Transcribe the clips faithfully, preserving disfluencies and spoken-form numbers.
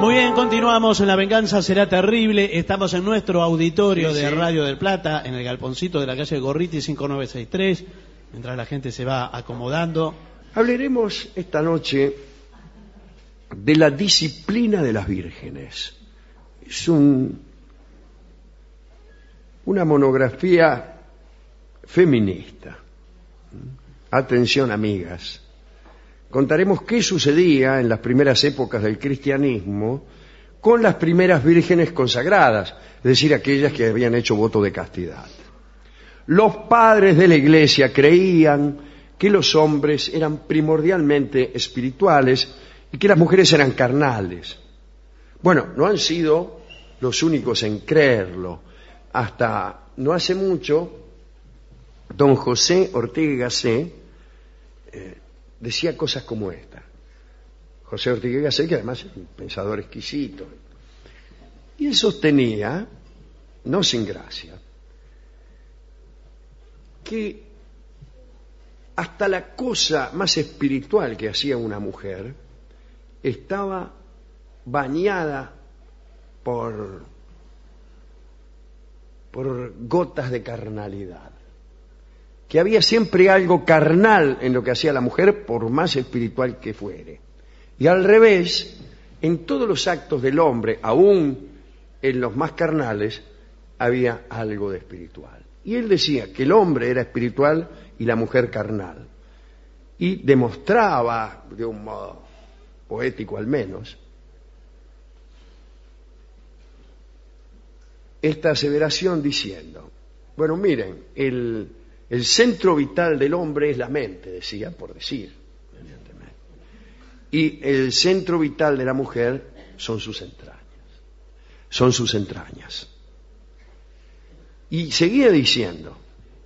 Muy bien, continuamos en La Venganza Será Terrible. Estamos en nuestro auditorio Sí, de sí. Radio del Plata, en el galponcito de la calle Gorriti cinco nueve seis tres, mientras la gente se va acomodando. Hablaremos esta noche de la disciplina de las vírgenes. Es un, una monografía feminista. Atención, amigas. Contaremos qué sucedía en las primeras épocas del cristianismo con las primeras vírgenes consagradas, es decir, aquellas que habían hecho voto de castidad. Los padres de la Iglesia creían que los hombres eran primordialmente espirituales y que las mujeres eran carnales. Bueno, no han sido los únicos en creerlo. Hasta no hace mucho, don José Ortega y Gasset eh, decía cosas como esta. José Ortega y Gasset, que además es un pensador exquisito. Y él sostenía, no sin gracia, que hasta la cosa más espiritual que hacía una mujer estaba bañada por, por gotas de carnalidad. Que había siempre algo carnal en lo que hacía la mujer, por más espiritual que fuere. Y al revés, en todos los actos del hombre, aún en los más carnales, había algo de espiritual. Y él decía que el hombre era espiritual y la mujer carnal. Y demostraba, de un modo poético al menos, esta aseveración diciendo, bueno, miren, el... El centro vital del hombre es la mente, decía, por decir, evidentemente. Y el centro vital de la mujer son sus entrañas. Son sus entrañas. Y seguía diciendo,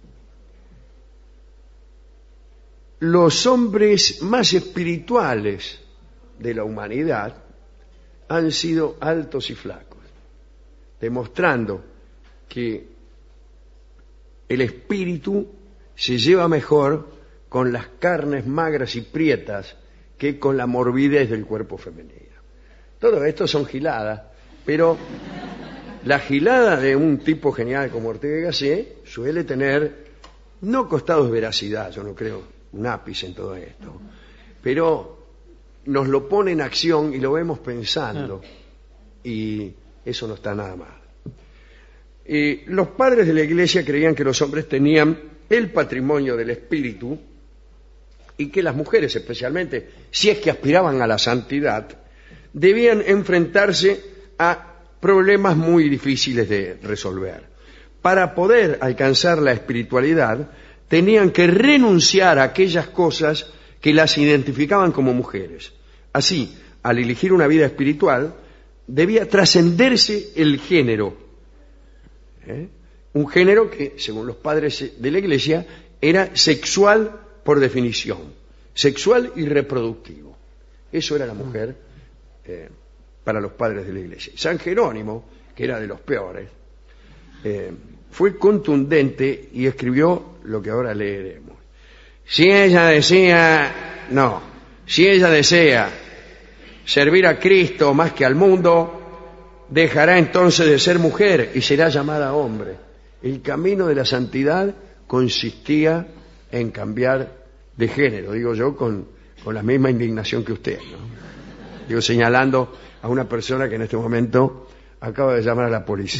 los hombres más espirituales de la humanidad han sido altos y flacos, demostrando que el espíritu se lleva mejor con las carnes magras y prietas que con la morbidez del cuerpo femenino. Todo esto son giladas, pero la gilada de un tipo genial como Ortega y Gasset suele tener, no costados de veracidad, yo no creo un ápice en todo esto, pero nos lo pone en acción y lo vemos pensando, y eso no está nada mal. Eh, los padres de la Iglesia creían que los hombres tenían el patrimonio del espíritu y que las mujeres, especialmente si es que aspiraban a la santidad, debían enfrentarse a problemas muy difíciles de resolver. Para poder alcanzar la espiritualidad, tenían que renunciar a aquellas cosas que las identificaban como mujeres. Así, al elegir una vida espiritual, debía trascenderse el género. ¿Eh? Un género que, según los padres de la Iglesia, era sexual por definición, sexual y reproductivo. Eso era la mujer eh, para los padres de la Iglesia. San Jerónimo, que era de los peores, eh, fue contundente y escribió lo que ahora leeremos. Si ella desea, no, si ella desea servir a Cristo más que al mundo, dejará entonces de ser mujer y será llamada hombre. El camino de la santidad consistía en cambiar de género, digo yo, con, con la misma indignación que usted, ¿no? Digo, señalando a una persona que en este momento acaba de llamar a la policía.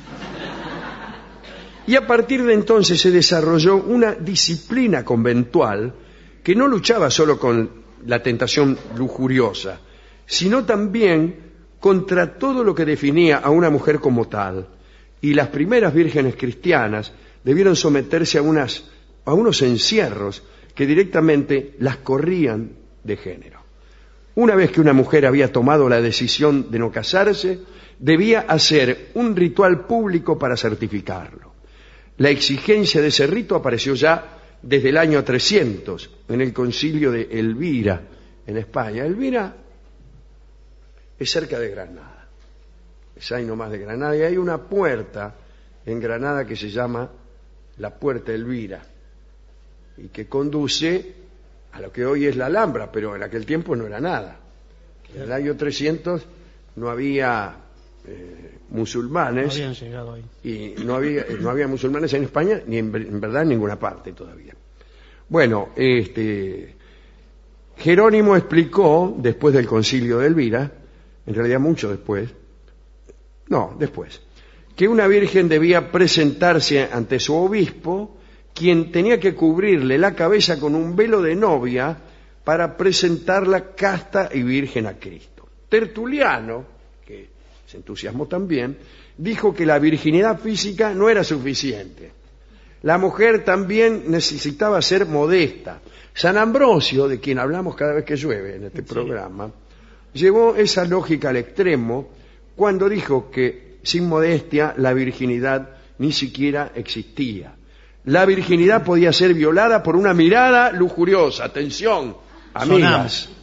Y a partir de entonces se desarrolló una disciplina conventual que no luchaba solo con la tentación lujuriosa, sino también contra todo lo que definía a una mujer como tal. Y las primeras vírgenes cristianas debieron someterse a, unas, a unos encierros que directamente las corrían de género. Una vez que una mujer había tomado la decisión de no casarse, debía hacer un ritual público para certificarlo. La exigencia de ese rito apareció ya desde el año trescientos, en el concilio de Elvira, en España. Elvira es cerca de Granada, es ahí nomás de Granada, y hay una puerta en Granada que se llama la Puerta Elvira, y que conduce a lo que hoy es la Alhambra, pero en aquel tiempo no era nada. En el año trescientos no había eh, musulmanes. No habían llegado ahí. Y no había, no había musulmanes en España, ni en, en verdad en ninguna parte todavía. Bueno, este, Jerónimo explicó, después del concilio de Elvira, en realidad mucho después, no, después, que una virgen debía presentarse ante su obispo, quien tenía que cubrirle la cabeza con un velo de novia para presentarla casta y virgen a Cristo. Tertuliano, que se entusiasmó también, dijo que la virginidad física no era suficiente. La mujer también necesitaba ser modesta. San Ambrosio, de quien hablamos cada vez que llueve en este sí. programa, llevó esa lógica al extremo cuando dijo que sin modestia la virginidad ni siquiera existía. La virginidad podía ser violada por una mirada lujuriosa. Atención, amigas. Sonamos.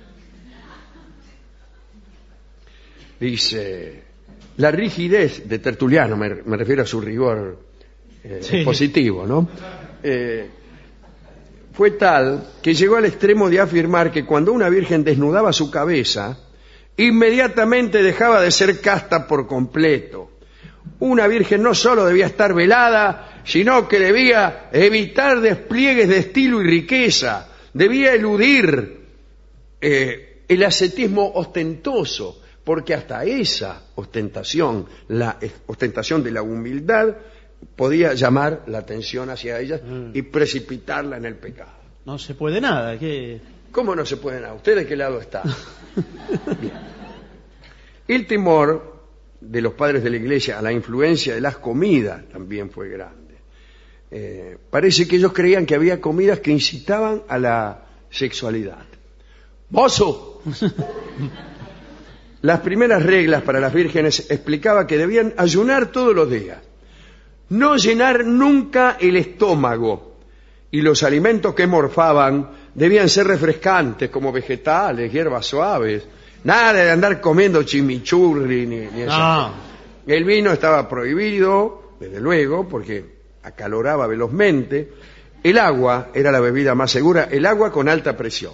Dice, la rigidez de Tertuliano, me, me refiero a su rigor eh, sí. positivo, ¿no? Eh, fue tal que llegó al extremo de afirmar que cuando una virgen desnudaba su cabeza, inmediatamente dejaba de ser casta por completo. Una virgen no solo debía estar velada, sino que debía evitar despliegues de estilo y riqueza, debía eludir eh, el ascetismo ostentoso, porque hasta esa ostentación, la ostentación de la humildad, podía llamar la atención hacia ella mm. y precipitarla en el pecado. No se puede nada. ¿Qué? ¿Cómo no se puede nada? ¿Usted de qué lado está? Bien. El temor de los padres de la Iglesia a la influencia de las comidas también fue grande. Eh, parece que ellos creían que había comidas que incitaban a la sexualidad. ¡Mozo! Las primeras reglas para las vírgenes explicaba que debían ayunar todos los días, no llenar nunca el estómago, y los alimentos que morfaban debían ser refrescantes como vegetales, hierbas suaves, nada de andar comiendo chimichurri ni, ni eso. No. El vino estaba prohibido, desde luego, porque acaloraba velozmente. El agua era la bebida más segura, el agua con alta presión.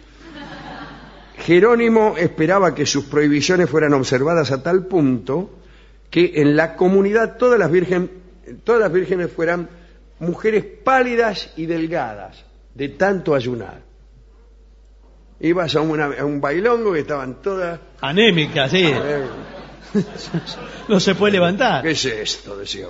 Jerónimo esperaba que sus prohibiciones fueran observadas a tal punto que en la comunidad todas las, virgen, todas las vírgenes fueran mujeres pálidas y delgadas, de tanto ayunar. Ibas a, una, a un bailongo y estaban todas... anémicas, sí. Eh, no se puede levantar. ¿Qué es esto? Decía.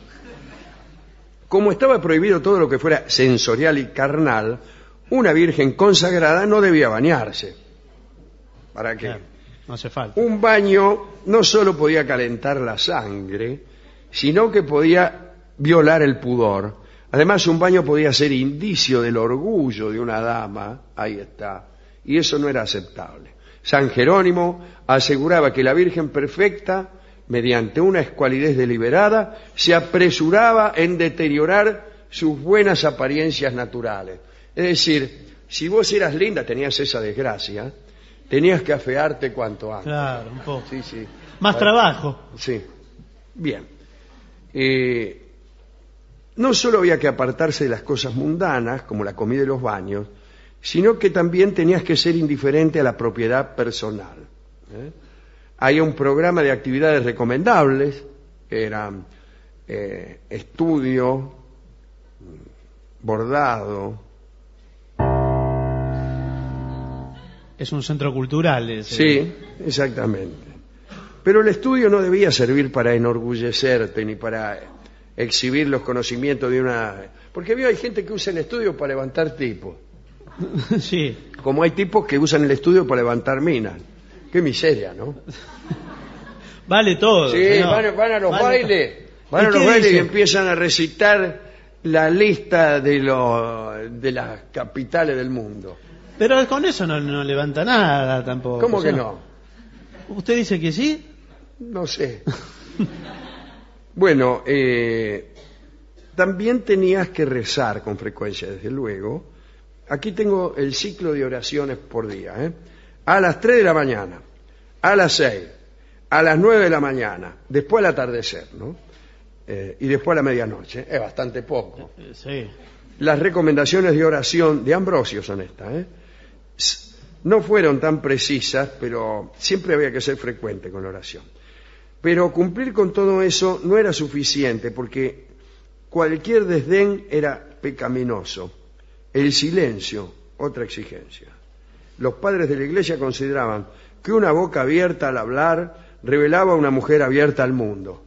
Como estaba prohibido todo lo que fuera sensorial y carnal, una virgen consagrada no debía bañarse. ¿Para qué? Claro, no hace falta. Un baño no solo podía calentar la sangre, sino que podía violar el pudor. Además, un baño podía ser indicio del orgullo de una dama, ahí está, y eso no era aceptable. San Jerónimo aseguraba que la Virgen perfecta, mediante una escualidez deliberada, se apresuraba en deteriorar sus buenas apariencias naturales. Es decir, si vos eras linda, tenías esa desgracia, tenías que afearte cuanto antes. Claro, un poco. Sí, sí. Más Para... trabajo. Sí. Bien. Eh, no solo había que apartarse de las cosas mundanas, como la comida y los baños, sino que también tenías que ser indiferente a la propiedad personal. ¿eh? Hay un programa de actividades recomendables, que eran eh, estudio, bordado. Es un centro cultural. Ese. Sí, exactamente. Pero el estudio no debía servir para enorgullecerte ni para exhibir los conocimientos de una... Porque veo hay gente que usa el estudio para levantar tipos. Sí. Como hay tipos que usan el estudio para levantar minas. Qué miseria, ¿no? Vale todo. Sí, no. van, van a los vale bailes, van a los bailes dice? y empiezan a recitar la lista de, lo, de las capitales del mundo. Pero con eso no, no levanta nada tampoco. ¿Cómo o sea, que no? ¿Usted dice que sí? No sé. Bueno, eh, también tenías que rezar con frecuencia, desde luego. Aquí tengo el ciclo de oraciones por día. ¿eh? A las tres de la mañana, a las seis, a las nueve de la mañana, después al atardecer, ¿no? Eh, y después a la medianoche. Es bastante poco. Sí. Las recomendaciones de oración de Ambrosio son estas. ¿eh? no fueron tan precisas, pero siempre había que ser frecuente con la oración. Pero cumplir con todo eso no era suficiente, porque cualquier desdén era pecaminoso. El silencio, otra exigencia. Los padres de la Iglesia consideraban que una boca abierta al hablar revelaba a una mujer abierta al mundo.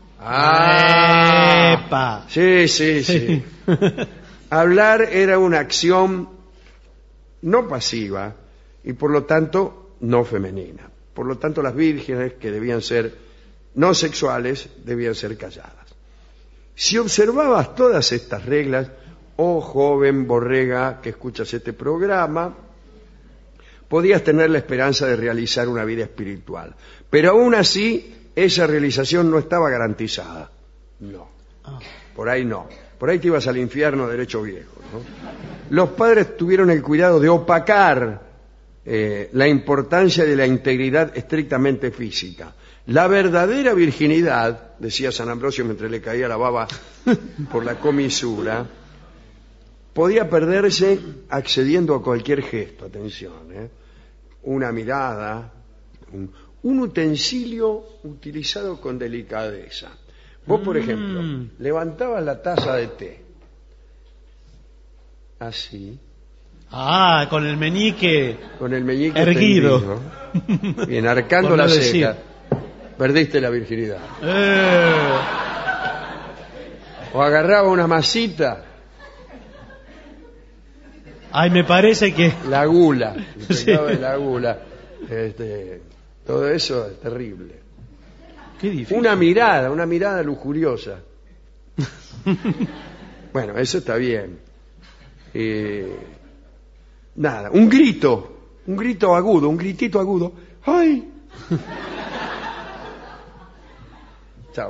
¡Ah! ¡Epa! Sí, sí, sí. Hablar era una acción no pasiva y por lo tanto no femenina. Por lo tanto, las vírgenes, que debían ser no sexuales, debían ser calladas. Si observabas todas estas reglas, oh joven borrega que escuchas este programa, podías tener la esperanza de realizar una vida espiritual. Pero aún así, esa realización no estaba garantizada. No, por ahí no. Por ahí te ibas al infierno derecho viejo, ¿no? Los padres tuvieron el cuidado de opacar eh, la importancia de la integridad estrictamente física. La verdadera virginidad, decía San Ambrosio mientras le caía la baba por la comisura, podía perderse accediendo a cualquier gesto, atención, ¿eh? Una mirada, un, un utensilio utilizado con delicadeza. Vos, por ejemplo, mm. levantabas la taza de té, así. Ah, con el meñique. Con el meñique erguido. Tendido, bien, arcando la ceja. Perdiste la virginidad. Eh. O agarraba una masita. Ay, me parece que... La gula. El sí. pecado de la gula. Este, todo eso es terrible. Qué difícil. Una mirada, una mirada lujuriosa. Bueno, eso está bien. Eh, nada, un grito. Un grito agudo, un gritito agudo. ¡Ay! Chao.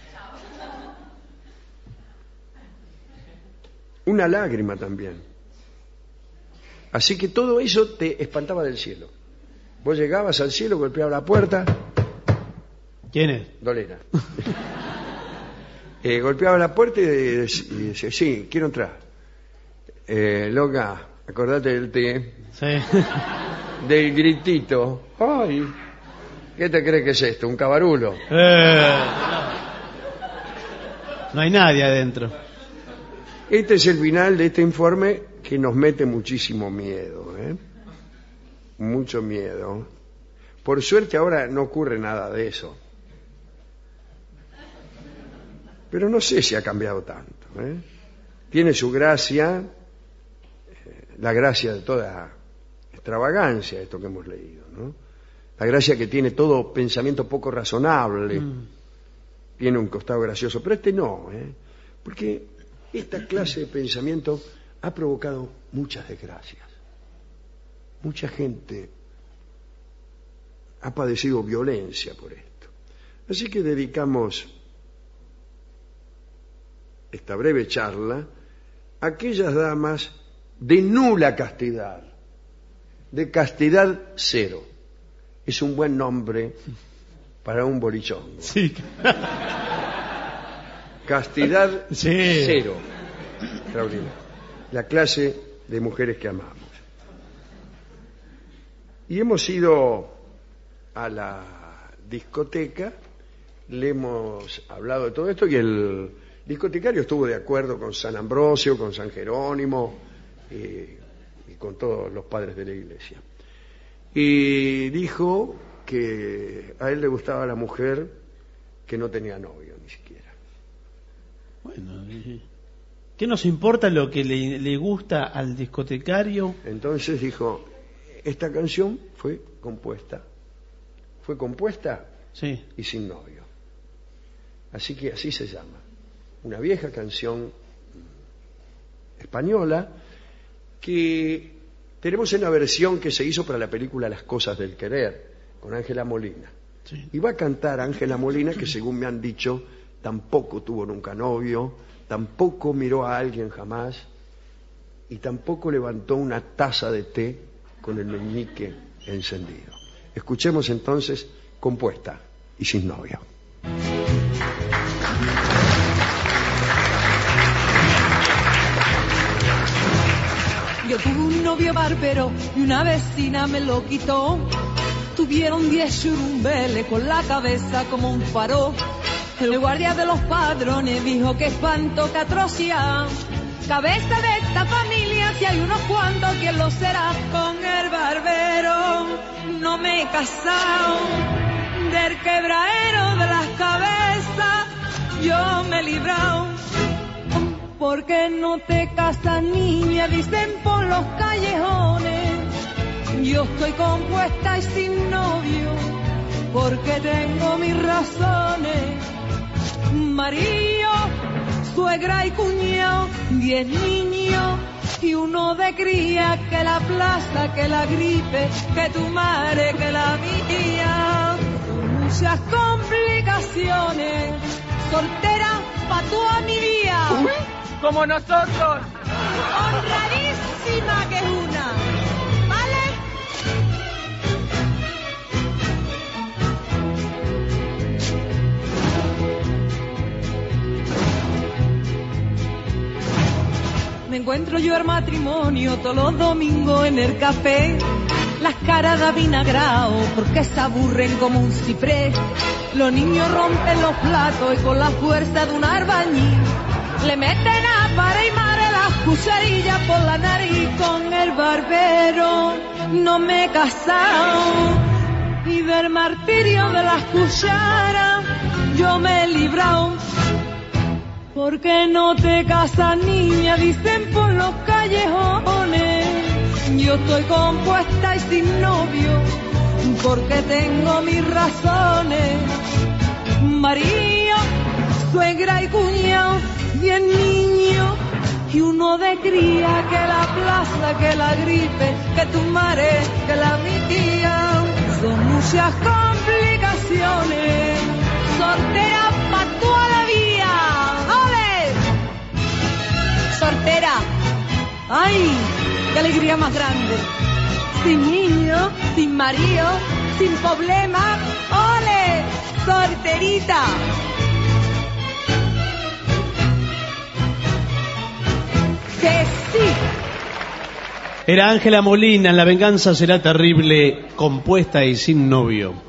Una lágrima también. Así que todo eso te espantaba del cielo. Vos llegabas al cielo, golpeabas la puerta. ¿Quién es? Dolera. eh, golpeaba la puerta y, y decía, sí, quiero entrar. Eh, loca, acordate del té. Sí. Del gritito. Ay, ¿qué te crees que es esto? ¿Un cabarulo? Eh, no hay nadie adentro. Este es el final de este informe que nos mete muchísimo miedo, ¿eh? Mucho miedo. Por suerte ahora no ocurre nada de eso. Pero no sé si ha cambiado tanto, ¿eh? Tiene su gracia, eh, la gracia de toda extravagancia, esto que hemos leído, ¿no? La gracia que tiene todo pensamiento poco razonable. Mm. Tiene un costado gracioso, pero este no, ¿eh? Porque esta clase de pensamiento ha provocado muchas desgracias. Mucha gente ha padecido violencia por esto. Así que dedicamos esta breve charla a aquellas damas de nula castidad, de castidad cero. Es un buen nombre para un bolichón. Sí. Castidad sí. Cero. Extraordinario. La clase de mujeres que amamos. Y hemos ido a la discoteca, le hemos hablado de todo esto y el discotecario estuvo de acuerdo con San Ambrosio, con San Jerónimo eh, y con todos los padres de la Iglesia. Y dijo que a él le gustaba la mujer que no tenía novio ni siquiera. Bueno, ¿qué nos importa lo que le, le gusta al discotecario? Entonces dijo, esta canción fue compuesta, fue compuesta sí. y sin novio. Así que así se llama. Una vieja canción española que tenemos en la versión que se hizo para la película Las cosas del querer, con Ángela Molina. Sí. Y va a cantar Ángela Molina, que según me han dicho, tampoco tuvo nunca novio, tampoco miró a alguien jamás y tampoco levantó una taza de té con el meñique encendido. Escuchemos entonces Compuesta y sin novio. Yo tuve un novio barbero y una vecina me lo quitó. Tuvieron diez churumbeles con la cabeza como un faro. El guardia de los padrones dijo que espanto, que atrocidad. Cabeza de esta familia, si hay unos cuantos, ¿quién lo será? Con el barbero no me he casado. Del quebradero de las cabezas yo me he librado. ¿Por qué no te casas, niña? Dicen por los callejones. Yo estoy compuesta y sin novio, porque tengo mis razones. Marido, suegra y cuñado, diez niños y uno de cría, que la plaza, que la gripe, que tu madre, que la mía. Muchas complicaciones, soltera pa' toda mi vida. Uy, como nosotros. Honradísima que es una, ¿vale? Me encuentro yo al matrimonio todos los domingos en el café. Las caras de avinagrao porque se aburren como un ciprés. Los niños rompen los platos y con la fuerza de un albañil le meten a pared y madre las cucharillas por la nariz. Con el barbero no me he casado y del martirio de las cucharas yo me he librado. ¿Por qué no te casas, niña? Dicen por los callejones. Yo estoy compuesta y sin novio, porque tengo mis razones. Marido, suegra y cuñado, diez niños y uno de cría, que la plaza, que la gripe, que tu madre, que la mi tía. Son muchas complicaciones, soltera pa' toda la vida. ¡Ole! Soltera. ¡Ay! ¡Qué alegría más grande! Sin niño, sin marido, sin problema. ¡Ole! Solterita. ¡Que sí! Era Ángela Molina en La venganza será terrible, compuesta y sin novio.